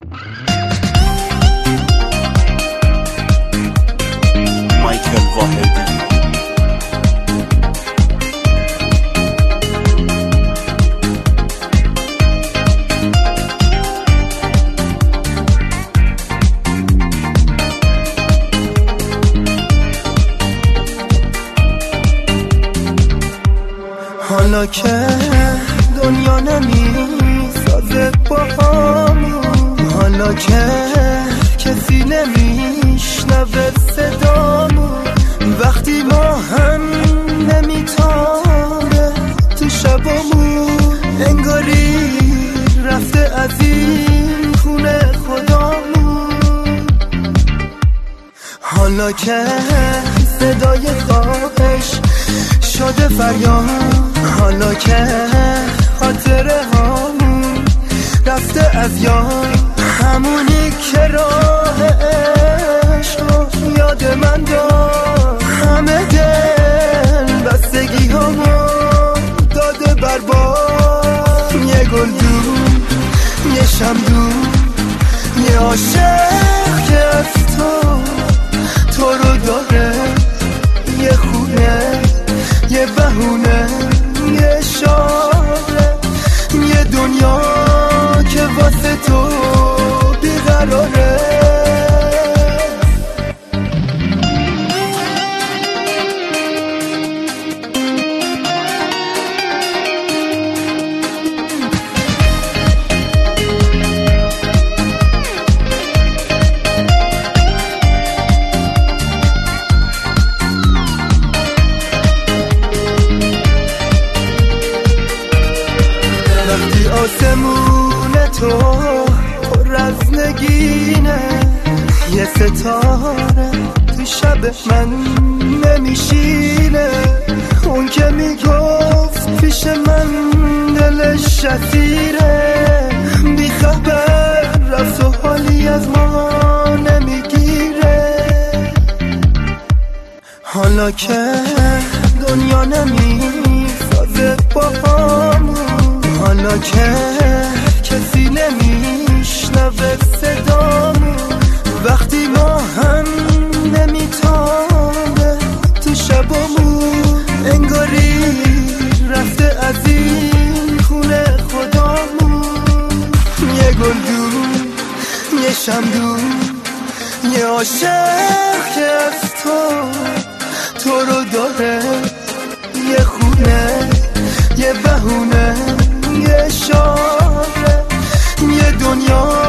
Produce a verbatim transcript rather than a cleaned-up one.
مایکل واحدی. حالا که دنیا نمیسازه با همون، حالا که کسی نمیشنوه صدامون، وقتی ما هم نمیتاره تو شبامون، انگاری رفته از این خونه خدامون. حالا که صدای خواهش شده فریاد، حالا که خاطره هامون رفته از یاد، همونی که راه عشق یاد من داد، همه دل بستگی هامون داده برباد. یه گل دون، یه شم دون، یه عاشق که از تو تو رو داره، یه خونه، یه بهونه، یه شاره، یه دنیا که واسه تو بیقراره. وقتی آسمون تو پر از نگینه، یه ستاره تو شب من نمیشینه، اون که میگفت پیش من دلش اسیره، بی خبر رفت و حالی از ما نمیگیره. حالا که دنیا نمیسازه با همون، حالا که کسی نمیشنوه صدامون، وقتی ما هم نمیتاره تو شبامون، انگاری رفته از این خونه خدامون. یه گل دون، یه شم دون، یه عاشق که از تو تو رو داره، یه خونه، یه بهونه، یه شاره، یه دنیا